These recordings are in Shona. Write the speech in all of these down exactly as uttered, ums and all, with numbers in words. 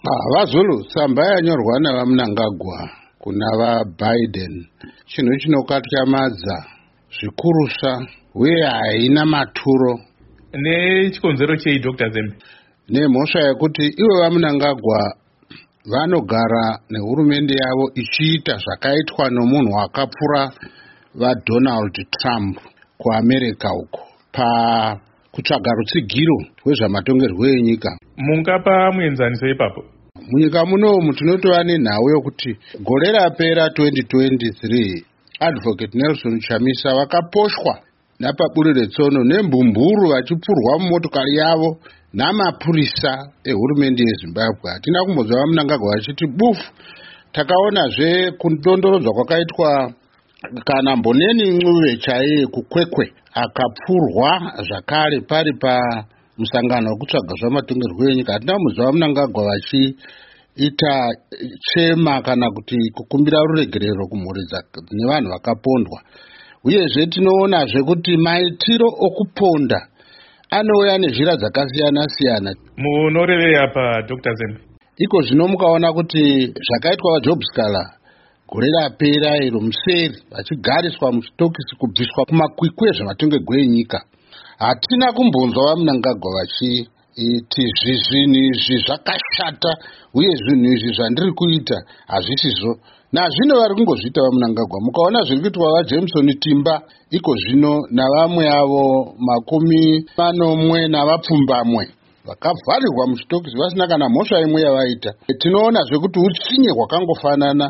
Vazulu tsamba yanyorwa navaMnangagwa kuna vaBiden chinhu chinokatyamadza zvikurusa uye haina maturo. Nechikonzero chei Doctor Zembe? Nemhosva yekuti ivo vaMnangagwa vanogara nehurumende yavo ichiita zvakaitwa nomunhu wakapfura vaDonald Trump kuAmerica uko pakutsvaga rutsigiro rwezvamatongerwo enyika. Mungapa muenzaniso ipapo? Munyika munomu tinotova nenhau yokuti gore rapera twenty twenty-three Advocate Nelson Chamisa vakaposhwa napaburi retsono nembumburu vachipfurwa mumotokari yavo namapurisa ehurumende yeZimbabwe. Hatina kumbonzwa vaMnangagwa vachiti bufu. Takaonazve kundondorodzwa kwakaitwa kana Mboneni Ncube chaiye kuKwekwe akapfurwa zvakare pari pamusangano wekutsvaga zvamatongerwo enyika. Hatina kumbonzwa vaMnangagwa vachiita chema kana kuti kukumbira ruregerero kumhuri nevanhu vakapondwa. Uyezve tinoonazve kuti maitiro okuponda anouya nezhira dzakasiyana siyana. Munorevei apa Doctor Zembe? Iko zvino mukaona kuti zvakaitwa vaJob Scaler gore rapera iro museri vachigariswa muchitokisi kubviswa kumakwikwi ezvematongerwo enyika. Hatina kumbonzwa vaMnangagwa vachiti zvinhu izvi zvakashata uye zvinhu izvi zvandiri kuita hazvisizvo. Nazvino vari kungozviita vaMnangagwa. Mukaona zviri kuitwa vaJameson Timba iko zvino navamwe avo makumi manomwe navapfumbamwe vakavharirwa muchitokisi vasina kana mhosva imwe yavaita. Tinoonazve kuti utsinye hwakangofanana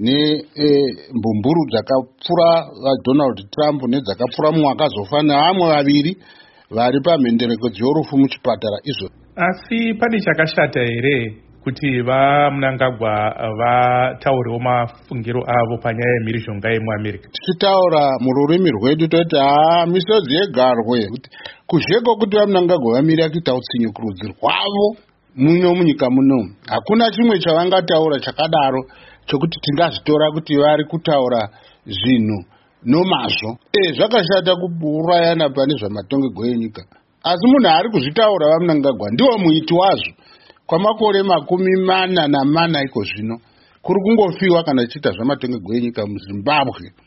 nembumburu dzakapfura vaDonald Trump nedzakapfura mumwe akazofa nevamwe vaviri vari pamhenderekedzo yorufu muchipatara izvo. Asi pane chakashata here kuti vaMnangagwa vataurewo mafungiro avo panyaya yemhirizhonga yemuAmerica? Tichitaura mururimi rwedu toti haa misodzi yegarwe. Kuzheko kuti vaMnangagwa vamire kuita utsinye kurudzi rwavo muno munyika muno. Hakuna chimwe chavangataura chakadaro chokuti tingazitora kuti vari kutaura zvinhu nomazvo. E, zvakashata kuurayana pane zvamatongerwo enyika. Asi munhu ari kuzvitaura vaMnangagwa ndiwo muiti wazvo. Kwamakore makumi mana namana iko zvino kuri kungofiwa kana chiita zvamatongerwo enyika muZimbabwe.